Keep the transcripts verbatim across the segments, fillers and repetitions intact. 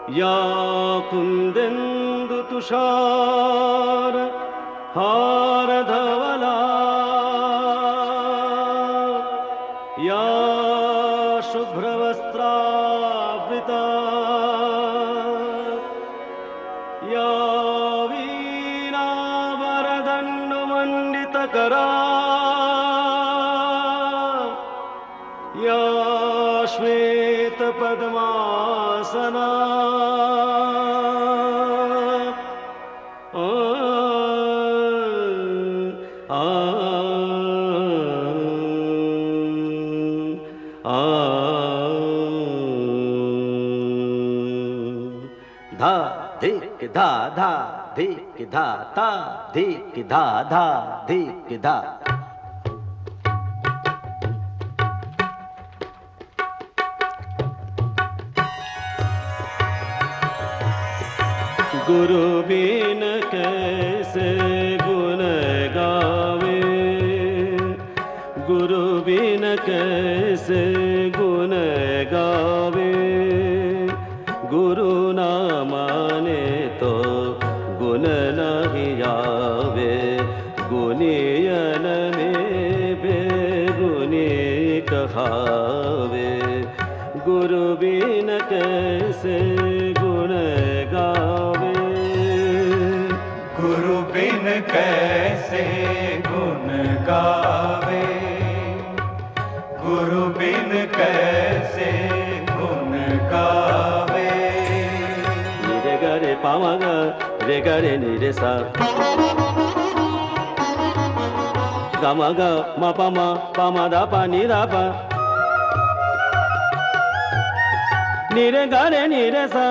या कुंदेन्दु तुषार हारधवला या शुभ्रवस्त्रावृता या वीणावरदण्डमण्डितकरा या श्वेतपद्मासना धा धिक धा धा धिक धा ता धिक धा धा धिक धा। गुरु बिन कैसे गुण गावे, गुरु बिन कैसे गुण गावे। गुरु ना माने तो गुण नहीं आवे। गुनियन में बेगुनी कहावे। गुरु बिन कैसे गुण गावे। गुरु बिन कैसे गुण गावे। गुरु बिन कैसे गुण गावे। निरे गरे पामा ग रे गरे निरे सा गामा ग मा पामा पामा दा पा नि दा पा निरे गरे निरे सा।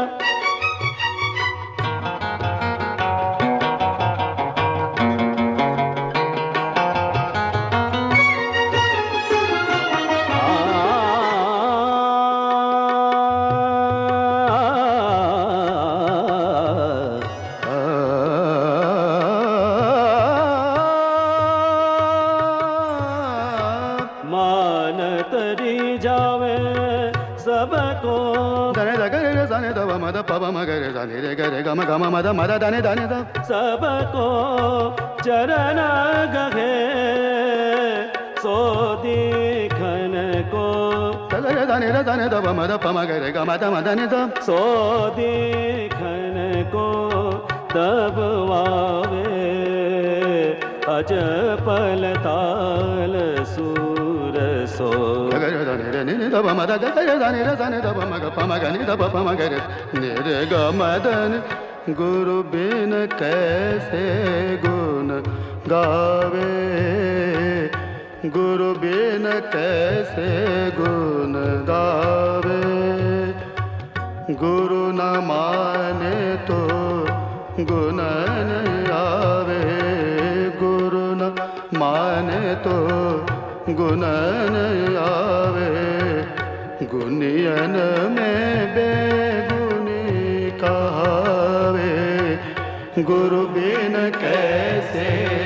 मान तरी जावे सबको धने ध गरे रे जाने ध म ध प ब म ग रे जाने रे ग रे ग म ग म म ध म ध दाने दाने ध सबको चरण गहे सो दिखन को ध ग रे जाने रे जाने ध ब म ध प म ग रे ग म ध म दाने ध सो दिखन को तब वावे अजपल ताल सूर सो। ध ग रे जाने रे नि ध ब म ध ग रे जाने रे जाने ध ब म ग प म ग नि ध प प म ग रे नि रे ग म ध नि। गुरु बिन कैसे गुण गावे। गुरु बिन कैसे गुण गावे। गुरु न माने तो गुण नहीं आवे। गुरु न माने तो गुण नहीं आवे। गुनियन में बेगुनी कहावे। गुरु बिन कैसे